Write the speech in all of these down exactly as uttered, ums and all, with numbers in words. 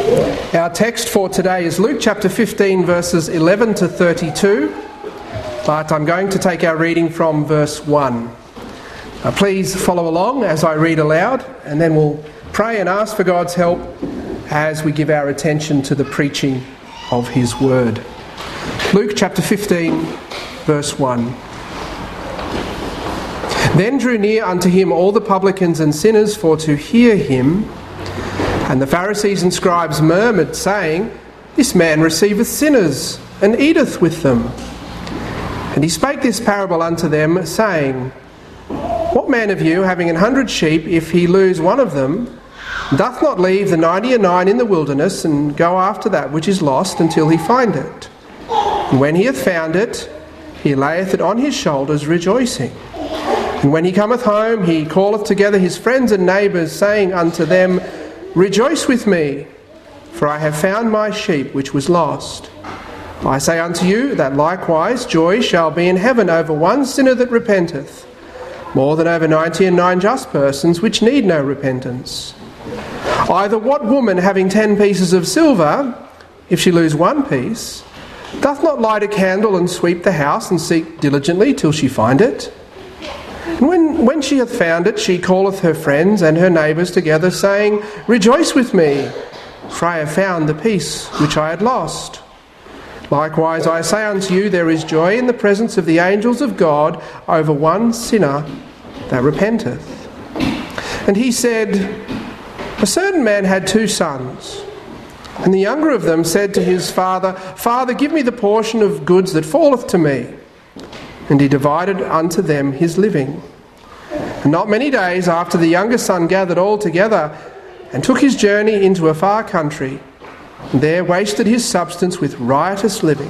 Our text for today is Luke chapter fifteen, verses eleven to thirty-two, but I'm going to take our reading from verse one. Uh, please follow along as I read aloud, and then we'll pray and ask for God's help as we give our attention to the preaching of His Word. Luke chapter fifteen, verse one. Then drew near unto him all the publicans and sinners for to hear him. And the Pharisees and scribes murmured, saying, This man receiveth sinners, and eateth with them. And he spake this parable unto them, saying, What man of you, having an hundred sheep, if he lose one of them, doth not leave the ninety and nine in the wilderness, and go after that which is lost, until he find it? And when he hath found it, he layeth it on his shoulders, rejoicing. And when he cometh home, he calleth together his friends and neighbours, saying unto them, Rejoice with me, for I have found my sheep which was lost. I say unto you that likewise joy shall be in heaven over one sinner that repenteth, more than over ninety and nine just persons which need no repentance. Either what woman having ten pieces of silver, if she lose one piece, doth not light a candle and sweep the house and seek diligently till she find it? And when, when she hath found it, she calleth her friends and her neighbours together, saying, Rejoice with me, for I have found the piece which I had lost. Likewise, I say unto you, there is joy in the presence of the angels of God over one sinner that repenteth. And he said, A certain man had two sons, and the younger of them said to his father, Father, give me the portion of goods that falleth to me. And he divided unto them his living. And not many days after, the younger son gathered all together, and took his journey into a far country, and there wasted his substance with riotous living.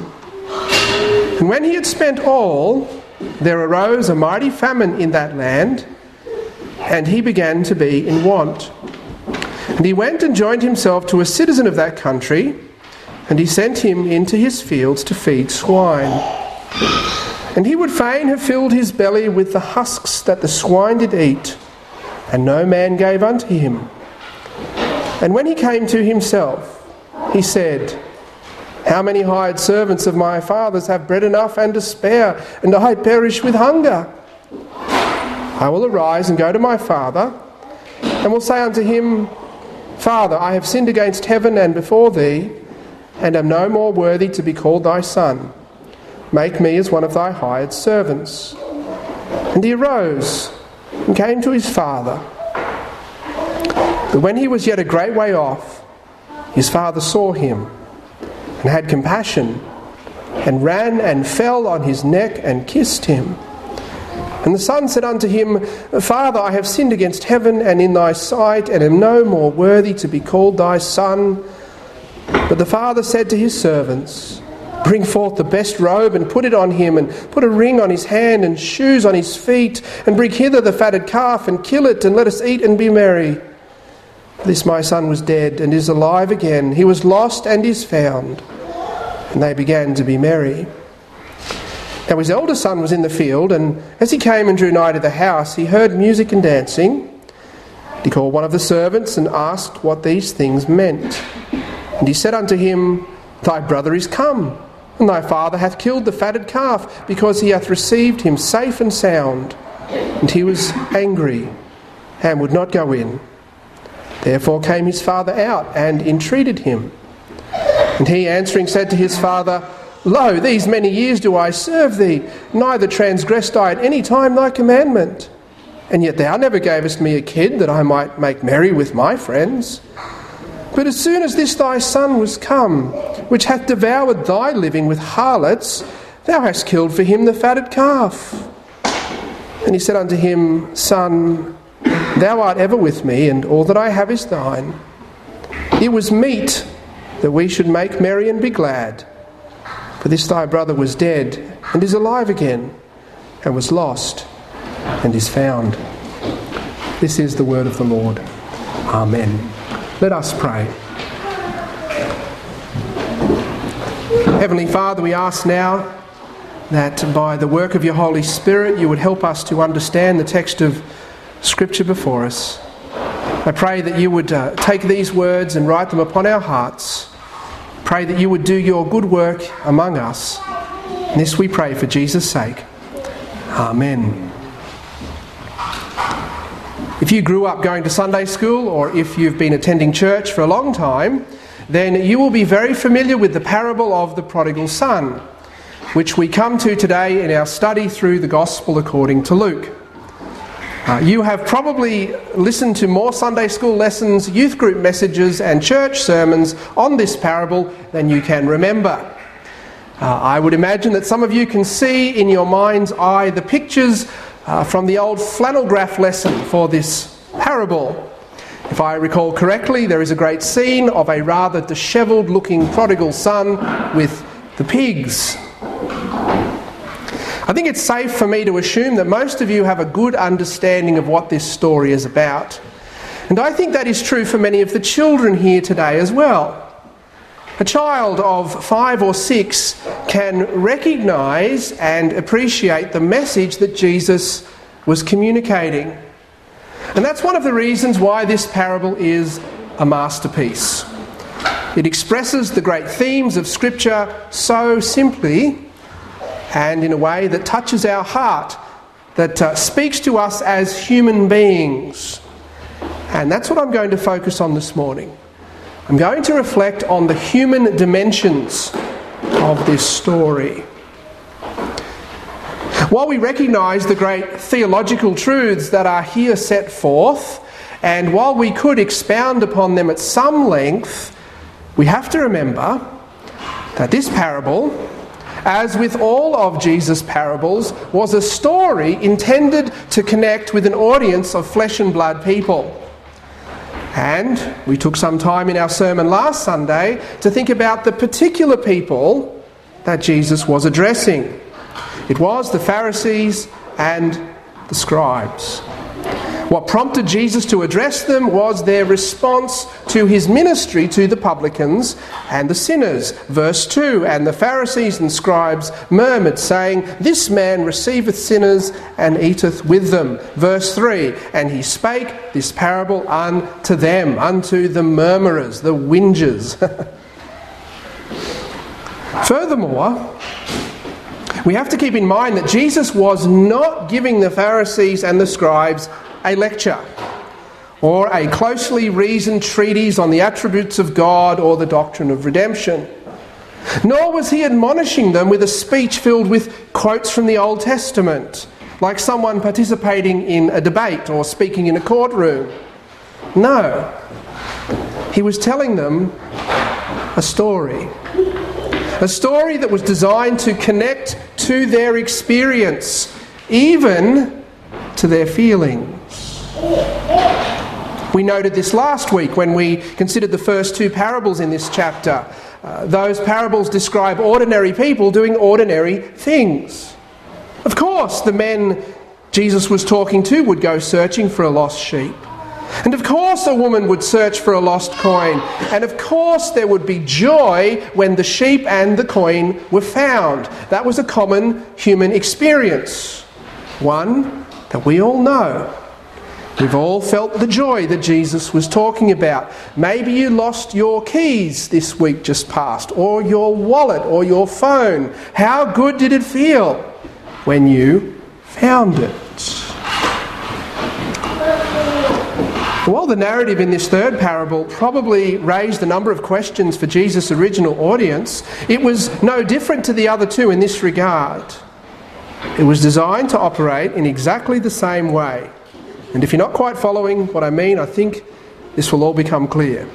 And when he had spent all, there arose a mighty famine in that land, and he began to be in want. And he went and joined himself to a citizen of that country, and he sent him into his fields to feed swine. And he would fain have filled his belly with the husks that the swine did eat, and no man gave unto him. And when he came to himself, he said, How many hired servants of my father's have bread enough and to spare, and I perish with hunger? I will arise and go to my father, and will say unto him, Father, I have sinned against heaven and before thee, and am no more worthy to be called thy son. Make me as one of thy hired servants. And he arose and came to his father. But when he was yet a great way off, his father saw him, and had compassion, and ran and fell on his neck and kissed him. And the son said unto him, Father, I have sinned against heaven and in thy sight, and am no more worthy to be called thy son. But the father said to his servants, Bring forth the best robe, and put it on him, and put a ring on his hand, and shoes on his feet, and bring hither the fatted calf, and kill it, and let us eat and be merry. This my son was dead, and is alive again. He was lost, and is found. And they began to be merry. Now his elder son was in the field, and as he came and drew nigh to the house, he heard music and dancing. He called one of the servants, and asked what these things meant. And he said unto him, Thy brother is come, and thy father hath killed the fatted calf, because he hath received him safe and sound. And he was angry, and would not go in. Therefore came his father out, and entreated him. And he answering said to his father, Lo, these many years do I serve thee, neither transgressed I at any time thy commandment. And yet thou never gavest me a kid, that I might make merry with my friends. But as soon as this thy son was come, which hath devoured thy living with harlots, thou hast killed for him the fatted calf. And he said unto him, Son, thou art ever with me, and all that I have is thine. It was meet that we should make merry and be glad. For this thy brother was dead, and is alive again, and was lost, and is found. This is the word of the Lord. Amen. Let us pray. Heavenly Father, we ask now that by the work of your Holy Spirit you would help us to understand the text of Scripture before us. I pray that you would uh, take these words and write them upon our hearts. Pray that you would do your good work among us. And this we pray for Jesus' sake. Amen. If you grew up going to Sunday school, or if you've been attending church for a long time, then you will be very familiar with the parable of the prodigal son, which we come to today in our study through the Gospel according to Luke. Uh, you have probably listened to more Sunday school lessons, youth group messages and church sermons on this parable than you can remember. Uh, I would imagine that some of you can see in your mind's eye the pictures uh, from the old flannel graph lesson for this parable. If I recall correctly, there is a great scene of a rather dishevelled looking prodigal son with the pigs. I think it's safe for me to assume that most of you have a good understanding of what this story is about. And I think that is true for many of the children here today as well. A child of five or six can recognise and appreciate the message that Jesus was communicating. And that's one of the reasons why this parable is a masterpiece. It expresses the great themes of Scripture so simply and in a way that touches our heart, that uh, speaks to us as human beings. And that's what I'm going to focus on this morning. I'm going to reflect on the human dimensions of this story. While we recognise the great theological truths that are here set forth, and while we could expound upon them at some length, we have to remember that this parable, as with all of Jesus' parables, was a story intended to connect with an audience of flesh and blood people. And we took some time in our sermon last Sunday to think about the particular people that Jesus was addressing. It was the Pharisees and the scribes. What prompted Jesus to address them was their response to his ministry to the publicans and the sinners. Verse two, and the Pharisees and scribes murmured, saying, "This man receiveth sinners and eateth with them." Verse three, and he spake this parable unto them, unto the murmurers, the whingers. Furthermore, we have to keep in mind that Jesus was not giving the Pharisees and the scribes a lecture or a closely reasoned treatise on the attributes of God or the doctrine of redemption. Nor was he admonishing them with a speech filled with quotes from the Old Testament, like someone participating in a debate or speaking in a courtroom. No, he was telling them a story. A story that was designed to connect to their experience, even to their feelings. We noted this last week when we considered the first two parables in this chapter. Uh, those parables describe ordinary people doing ordinary things. Of course, the men Jesus was talking to would go searching for a lost sheep. And of course a woman would search for a lost coin. And of course there would be joy when the sheep and the coin were found. That was a common human experience. One that we all know. We've all felt the joy that Jesus was talking about. Maybe you lost your keys this week just past, or your wallet, or your phone. How good did it feel when you found it? While the narrative in this third parable probably raised a number of questions for Jesus' original audience, it was no different to the other two in this regard. It was designed to operate in exactly the same way. And if you're not quite following what I mean, I think this will all become clear.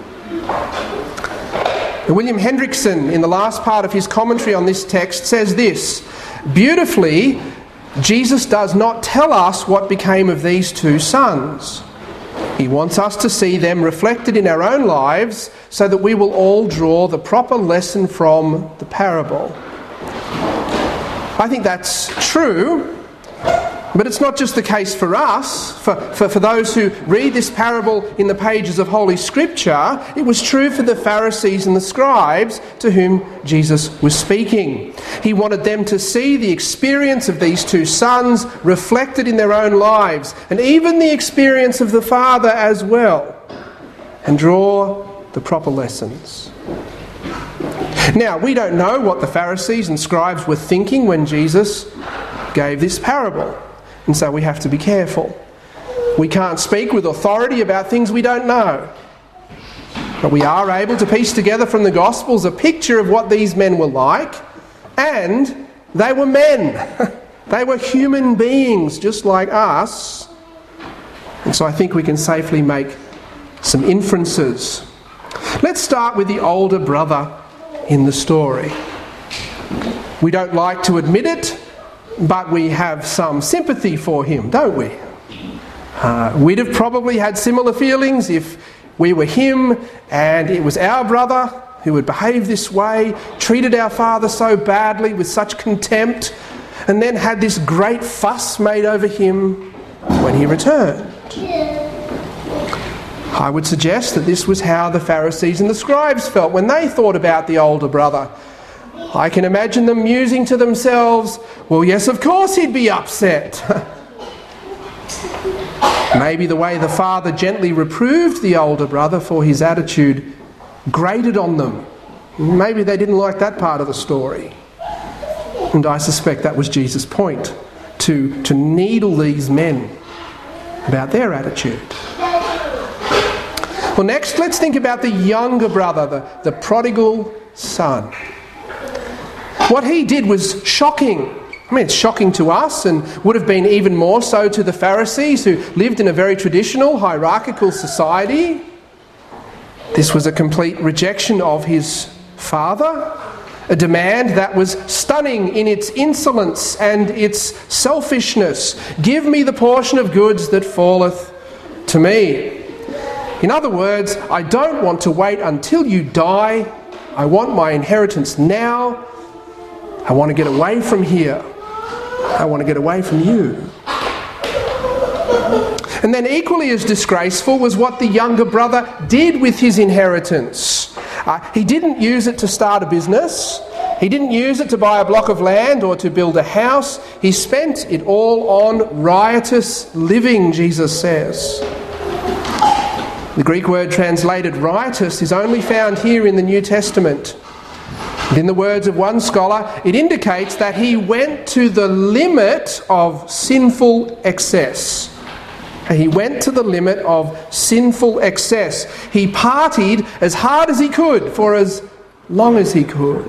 And William Hendrickson, in the last part of his commentary on this text, says this: beautifully, Jesus does not tell us what became of these two sons. He wants us to see them reflected in our own lives so that we will all draw the proper lesson from the parable. I think that's true, But it's not just the case for us. For, for, for those who read this parable in the pages of Holy Scripture, it was true for the Pharisees and the scribes to whom Jesus was speaking. He wanted them to see the experience of these two sons reflected in their own lives, and even the experience of the Father as well, and draw the proper lessons. Now, we don't know what the Pharisees and scribes were thinking when Jesus gave this parable. And so we have to be careful. We can't speak with authority about things we don't know. But we are able to piece together from the Gospels a picture of what these men were like. And they were men. They were human beings just like us. And so I think we can safely make some inferences. Let's start with the older brother in the story. We don't like to admit it, but we have some sympathy for him, don't we? Uh, we'd have probably had similar feelings if we were him and it was our brother who would behave this way, treated our father so badly with such contempt, and then had this great fuss made over him when he returned. I would suggest that this was how the Pharisees and the scribes felt when they thought about the older brother. I can imagine them musing to themselves, well, yes, of course he'd be upset. Maybe the way the father gently reproved the older brother for his attitude grated on them. Maybe they didn't like that part of the story. And I suspect that was Jesus' point, to, to needle these men about their attitude. Well, next, let's think about the younger brother, the, the prodigal son. What he did was shocking. I mean, it's shocking to us and would have been even more so to the Pharisees who lived in a very traditional, hierarchical society. This was a complete rejection of his father, a demand that was stunning in its insolence and its selfishness. Give me the portion of goods that falleth to me. In other words, I don't want to wait until you die. I want my inheritance now. I want to get away from here. I want to get away from you. And then equally as disgraceful was what the younger brother did with his inheritance. Uh, he didn't use it to start a business. He didn't use it to buy a block of land or to build a house. He spent it all on riotous living, Jesus says. The Greek word translated riotous is only found here in the New Testament. And in the words of one scholar, it indicates that he went to the limit of sinful excess. He went to the limit of sinful excess. He partied as hard as he could for as long as he could.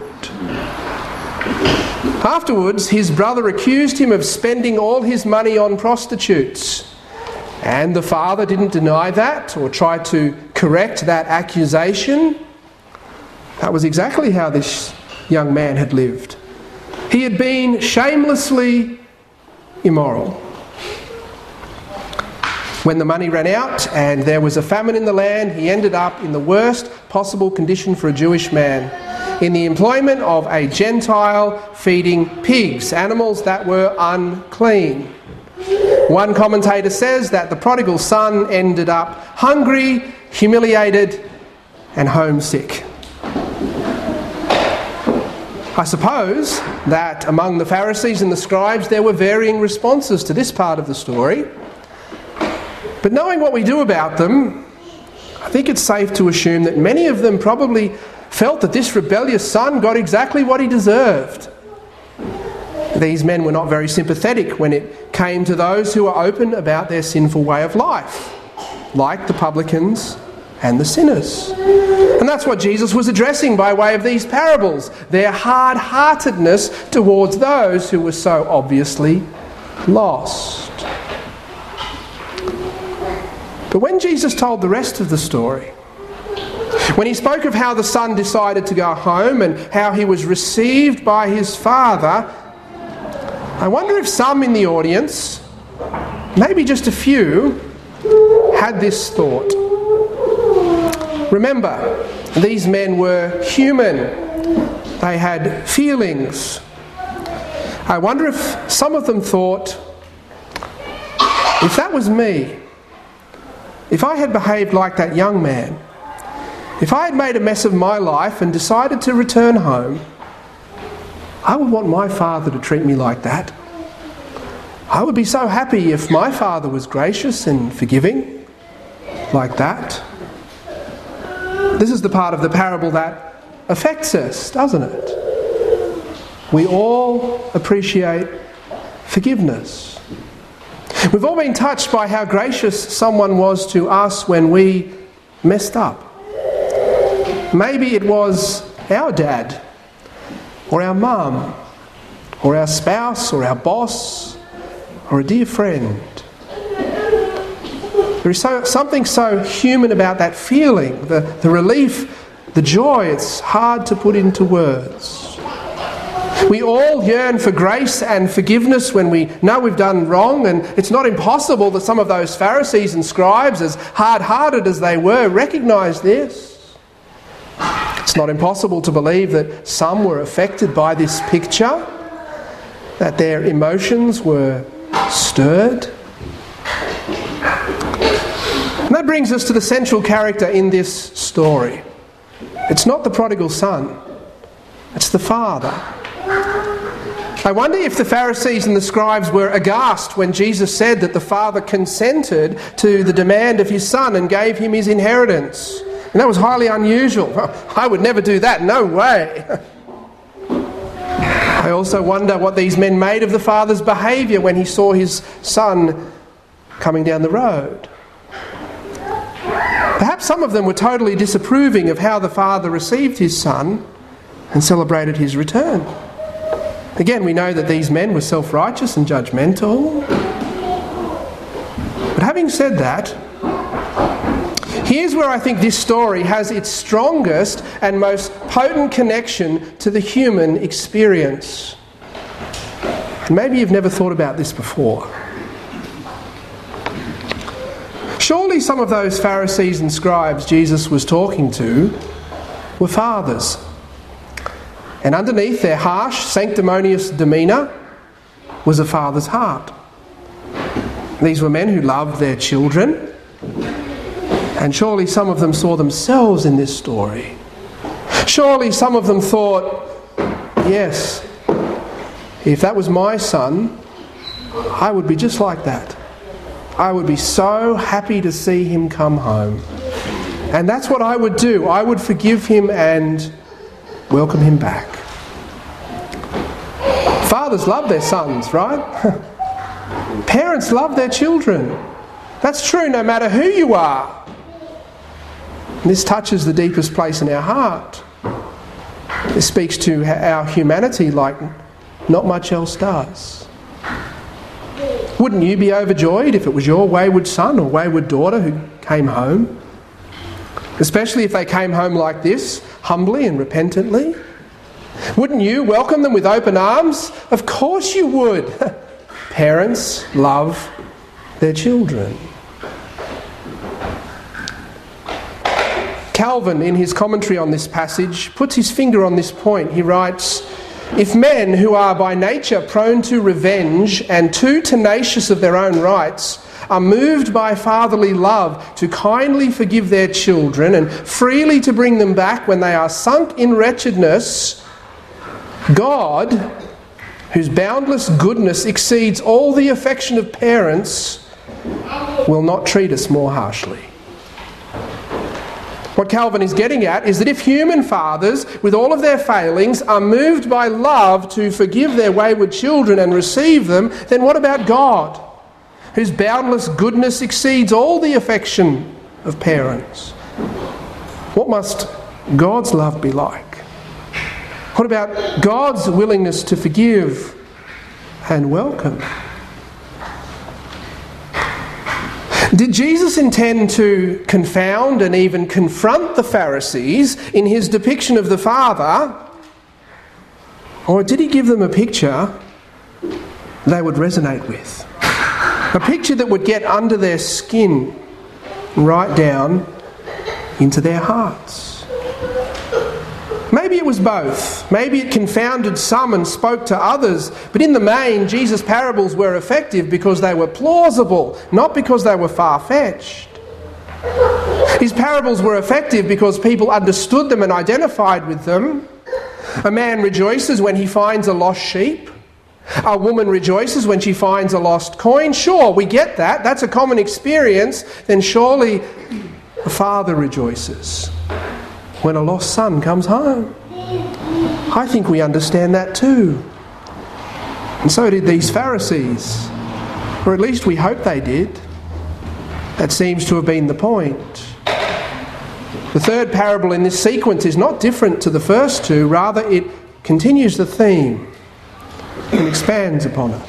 Afterwards, his brother accused him of spending all his money on prostitutes. And the father didn't deny that or try to correct that accusation. That was exactly how this young man had lived. He had been shamelessly immoral. When the money ran out and there was a famine in the land, he ended up in the worst possible condition for a Jewish man, in the employment of a Gentile feeding pigs, animals that were unclean. One commentator says that the prodigal son ended up hungry, humiliated, and homesick. I suppose that among the Pharisees and the scribes there were varying responses to this part of the story. But knowing what we do about them, I think it's safe to assume that many of them probably felt that this rebellious son got exactly what he deserved. These men were not very sympathetic when it came to those who were open about their sinful way of life, like the publicans and the sinners. And that's what Jesus was addressing by way of these parables, their hard-heartedness towards those who were so obviously lost. But when Jesus told the rest of the story, when he spoke of how the son decided to go home and how he was received by his father, I wonder if some in the audience, maybe just a few, had this thought. Remember, these men were human. They had feelings. I wonder if some of them thought, If that was me, if I had behaved like that young man, if I had made a mess of my life and decided to return home, I would want my father to treat me like that. I would be so happy if my father was gracious and forgiving like that. This is the part of the parable that affects us, doesn't it? We all appreciate forgiveness. We've all been touched by how gracious someone was to us when we messed up. Maybe it was our dad, or our mum, or our spouse, or our boss, or a dear friend. There is so, something so human about that feeling, the, the relief, the joy. It's hard to put into words. We all yearn for grace and forgiveness when we know we've done wrong, and it's not impossible that some of those Pharisees and scribes, as hard-hearted as they were, recognised this. It's not impossible to believe that some were affected by this picture, that their emotions were stirred. And that brings us to the central character in this story. It's not the prodigal son, it's the father. I wonder if the Pharisees and the scribes were aghast when Jesus said that the father consented to the demand of his son and gave him his inheritance. And that was highly unusual. I would never do that, no way. I also wonder what these men made of the father's behaviour when he saw his son coming down the road. Perhaps some of them were totally disapproving of how the father received his son and celebrated his return. Again, we know that these men were self-righteous and judgmental. But having said that, here's where I think this story has its strongest and most potent connection to the human experience. And maybe you've never thought about this before. Surely some of those Pharisees and scribes Jesus was talking to were fathers. And underneath their harsh, sanctimonious demeanour was a father's heart. These were men who loved their children. And surely some of them saw themselves in this story. Surely some of them thought, yes, if that was my son, I would be just like that. I would be so happy to see him come home. And that's what I would do. I would forgive him and welcome him back. Fathers love their sons, right? Parents love their children. That's true no matter who you are. This touches the deepest place in our heart. This speaks to our humanity like not much else does. Wouldn't you be overjoyed if it was your wayward son or wayward daughter who came home? Especially if they came home like this, humbly and repentantly. Wouldn't you welcome them with open arms? Of course you would. Parents love their children. Calvin, in his commentary on this passage, puts his finger on this point. He writes, "If men who are by nature prone to revenge and too tenacious of their own rights are moved by fatherly love to kindly forgive their children and freely to bring them back when they are sunk in wretchedness, God, whose boundless goodness exceeds all the affection of parents, will not treat us more harshly." What Calvin is getting at is that if human fathers, with all of their failings, are moved by love to forgive their wayward children and receive them, then what about God, whose boundless goodness exceeds all the affection of parents? What must God's love be like? What about God's willingness to forgive and welcome? Did Jesus intend to confound and even confront the Pharisees in his depiction of the Father? Or did he give them a picture they would resonate with? A picture that would get under their skin, right down into their hearts. Maybe it was both. Maybe it confounded some and spoke to others. But in the main, Jesus' parables were effective because they were plausible, not because they were far-fetched. His parables were effective because people understood them and identified with them. A man rejoices when he finds a lost sheep. A woman rejoices when she finds a lost coin. Sure, we get that. That's a common experience. Then surely a father rejoices when a lost son comes home. I think we understand that too. And so did these Pharisees. Or at least we hope they did. That seems to have been the point. The third parable in this sequence is not different to the first two. Rather, it continues the theme and expands upon it.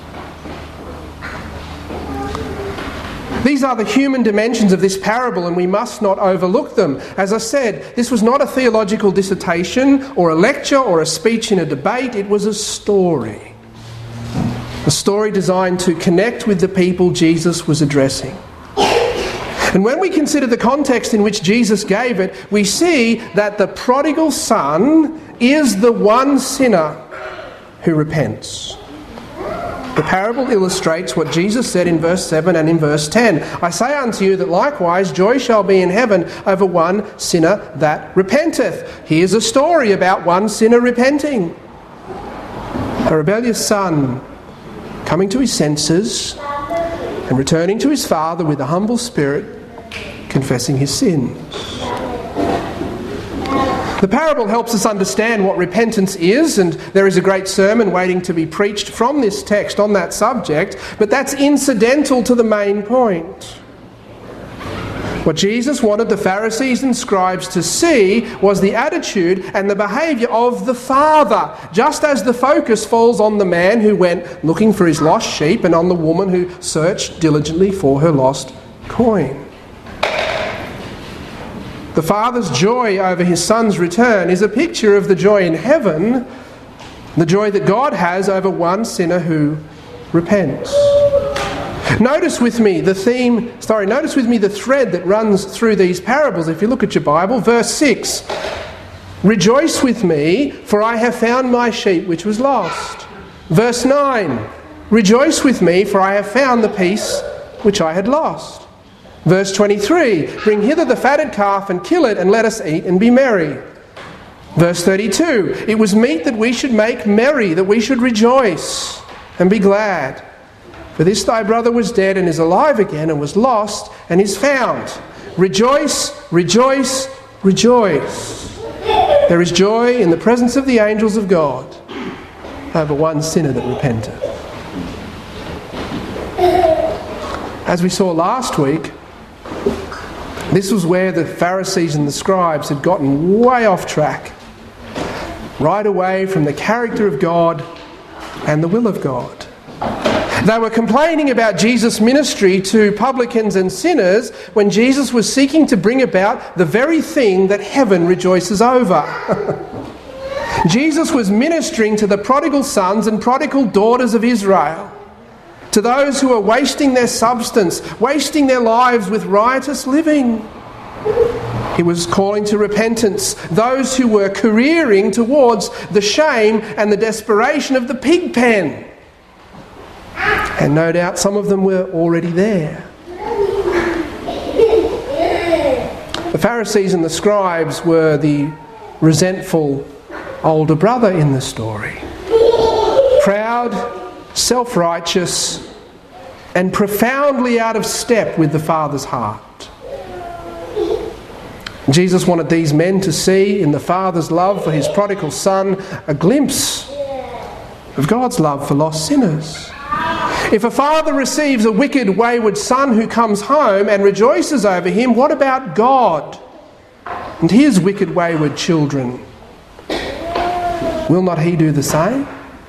These are the human dimensions of this parable, and we must not overlook them. As I said, this was not a theological dissertation or a lecture or a speech in a debate. It was a story. A story designed to connect with the people Jesus was addressing. And when we consider the context in which Jesus gave it, we see that the prodigal son is the one sinner who repents. The parable illustrates what Jesus said in verse seven and in verse ten. I say unto you that likewise joy shall be in heaven over one sinner that repenteth. Here's a story about one sinner repenting. A rebellious son coming to his senses and returning to his father with a humble spirit, confessing his sins. The parable helps us understand what repentance is, and there is a great sermon waiting to be preached from this text on that subject, but that's incidental to the main point. What Jesus wanted the Pharisees and scribes to see was the attitude and the behaviour of the Father, just as the focus falls on the man who went looking for his lost sheep and on the woman who searched diligently for her lost coin. The Father's joy over his Son's return is a picture of the joy in heaven, the joy that God has over one sinner who repents. Notice with me the theme, sorry, notice with me the thread that runs through these parables. If you look at your Bible, verse six, rejoice with me, for I have found my sheep which was lost. Verse nine, rejoice with me, for I have found the piece which I had lost. Verse twenty-three, bring hither the fatted calf and kill it, and let us eat and be merry. Verse thirty-two, it was meet that we should make merry, that we should rejoice and be glad. For this thy brother was dead and is alive again, and was lost and is found. Rejoice, rejoice, rejoice. There is joy in the presence of the angels of God over one sinner that repenteth. As we saw last week, this was where the Pharisees and the scribes had gotten way off track, right away from the character of God and the will of God. They were complaining about Jesus' ministry to publicans and sinners when Jesus was seeking to bring about the very thing that heaven rejoices over. Jesus was ministering to the prodigal sons and prodigal daughters of Israel, to those who are wasting their substance, wasting their lives with riotous living. He was calling to repentance those who were careering towards the shame and the desperation of the pig pen. And no doubt some of them were already there. The Pharisees and the scribes were the resentful older brother in the story. Proud, self-righteous, and profoundly out of step with the Father's heart. Jesus wanted these men to see in the Father's love for his prodigal son a glimpse of God's love for lost sinners. If a father receives a wicked, wayward son who comes home and rejoices over him, what about God and his wicked, wayward children? Will not he do the same?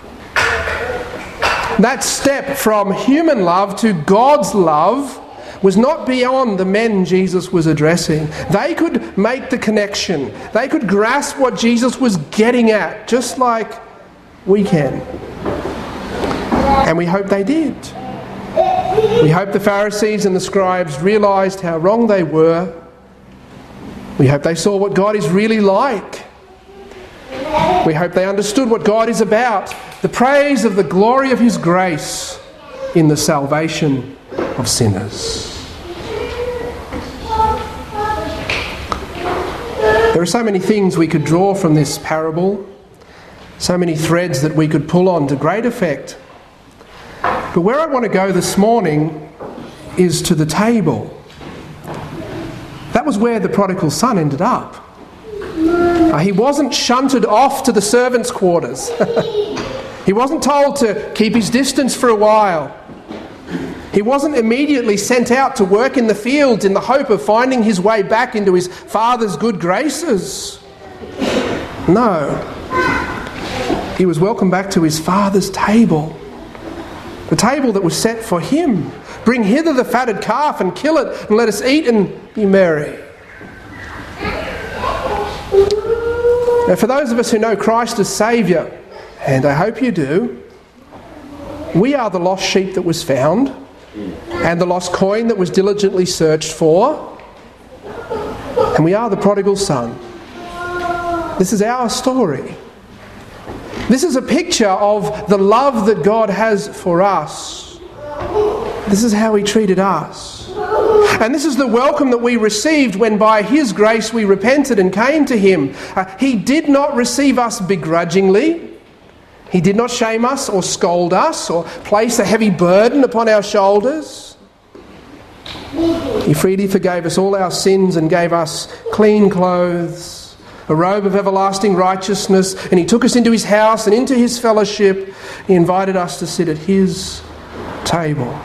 That step from human love to God's love was not beyond the men Jesus was addressing. They could make the connection. They could grasp what Jesus was getting at, just like we can. And we hope they did. We hope the Pharisees and the scribes realised how wrong they were. We hope they saw what God is really like We hope they understood what God is about, the praise of the glory of his grace in the salvation of sinners. There are so many things we could draw from this parable, so many threads that we could pull on to great effect. But where I want to go this morning is to the table. That was where the prodigal son ended up. Uh, he wasn't shunted off to the servants' quarters. He wasn't told to keep his distance for a while. He wasn't immediately sent out to work in the fields in the hope of finding his way back into his father's good graces. No. He was welcomed back to his father's table. The table that was set for him. Bring hither the fatted calf and kill it, and let us eat and be merry. Now, for those of us who know Christ as Saviour, and I hope you do, we are the lost sheep that was found, and the lost coin that was diligently searched for, and we are the prodigal son. This is our story. This is a picture of the love that God has for us. This is how he treated us. And this is the welcome that we received when by his grace we repented and came to him. Uh, he did not receive us begrudgingly. He did not shame us or scold us or place a heavy burden upon our shoulders. He freely forgave us all our sins and gave us clean clothes, a robe of everlasting righteousness, and he took us into his house and into his fellowship. He invited us to sit at his table.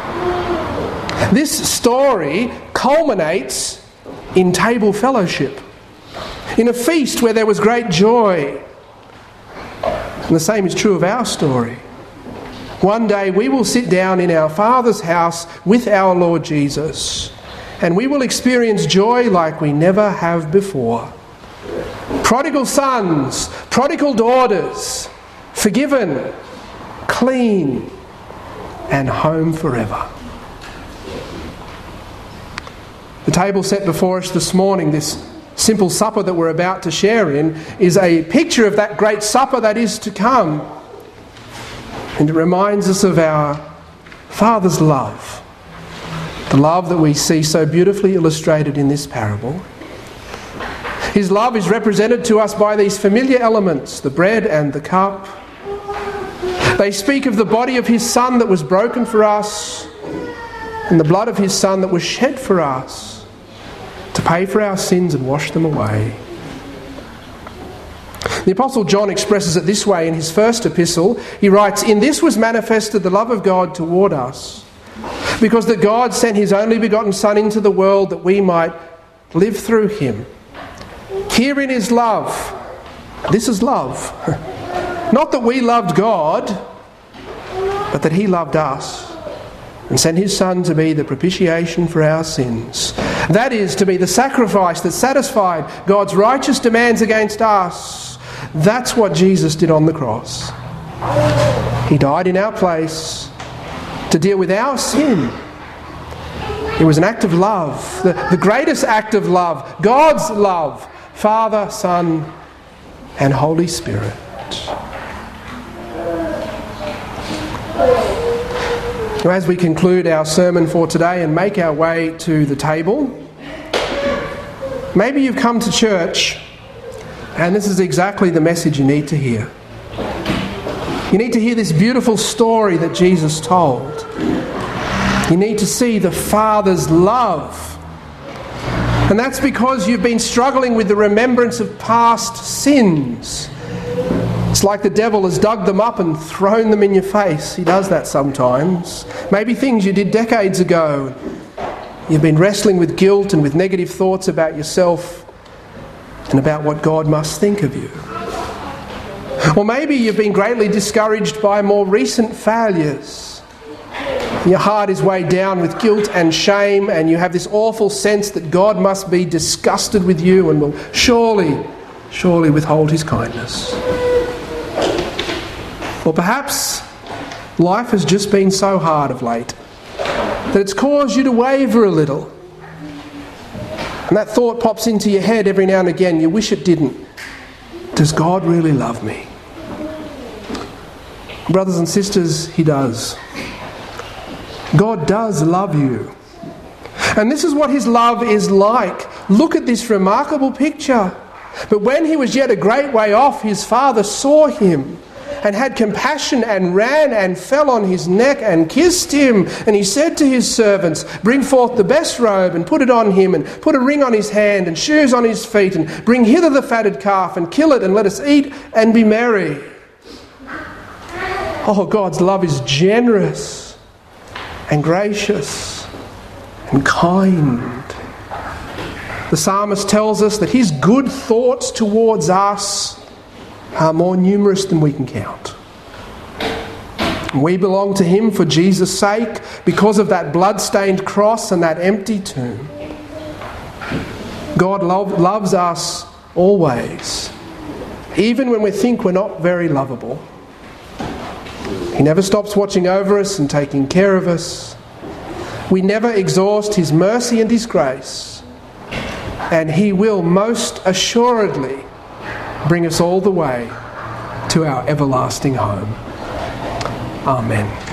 This story culminates in table fellowship, in a feast where there was great joy. And the same is true of our story. One day we will sit down in our Father's house with our Lord Jesus, and we will experience joy like we never have before. Prodigal sons, prodigal daughters, forgiven, clean, and home forever. The table set before us this morning, this simple supper that we're about to share in, is a picture of that great supper that is to come. And it reminds us of our Father's love, the love that we see so beautifully illustrated in this parable. His love is represented to us by these familiar elements, the bread and the cup. They speak of the body of his Son that was broken for us, and the blood of his Son that was shed for us, to pay for our sins and wash them away. The Apostle John expresses it this way in his first epistle. He writes, "In this was manifested the love of God toward us, because that God sent his only begotten Son into the world that we might live through him. Herein is love." This is love. Not that we loved God, but that he loved us and sent his Son to be the propitiation for our sins. That is, to be the sacrifice that satisfied God's righteous demands against us. That's what Jesus did on the cross. He died in our place to deal with our sin. It was an act of love, the, the greatest act of love, God's love, Father, Son, and Holy Spirit. So as we conclude our sermon for today and make our way to the table, maybe you've come to church and this is exactly the message you need to hear. You need to hear this beautiful story that Jesus told. You need to see the Father's love. And that's because you've been struggling with the remembrance of past sins. It's like the devil has dug them up and thrown them in your face. He does that sometimes. Maybe things you did decades ago. You've been wrestling with guilt and with negative thoughts about yourself and about what God must think of you. Or maybe you've been greatly discouraged by more recent failures. Your heart is weighed down with guilt and shame, and you have this awful sense that God must be disgusted with you and will surely, surely withhold his kindness. Or perhaps life has just been so hard of late that it's caused you to waver a little. And that thought pops into your head every now and again. You wish it didn't. Does God really love me? Brothers and sisters, He does. God does love you. And this is what His love is like. Look at this remarkable picture. But when he was yet a great way off, his father saw him and had compassion and ran and fell on his neck and kissed him. And he said to his servants, bring forth the best robe and put it on him, and put a ring on his hand and shoes on his feet, and bring hither the fatted calf and kill it, and let us eat and be merry. Oh, God's love is generous and gracious and kind. The psalmist tells us that his good thoughts towards us are more numerous than we can count. We belong to him for Jesus' sake because of that blood-stained cross and that empty tomb. God love, loves us always, even when we think we're not very lovable. He never stops watching over us and taking care of us. We never exhaust his mercy and his grace. And he will most assuredly bring us all the way to our everlasting home. Amen.